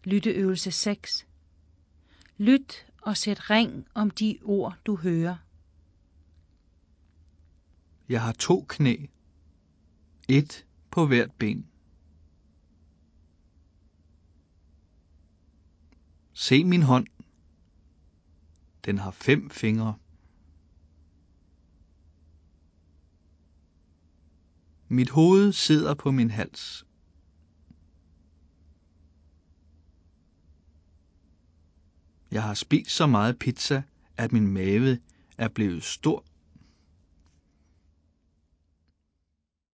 Lytteøvelse 6. Lyt og sæt ring om de ord, du hører. Jeg har 2 knæ. 1 på hvert ben. Se min hånd. Den har 5 fingre. Mit hoved sidder på min hals. Jeg har spist så meget pizza, at min mave er blevet stor.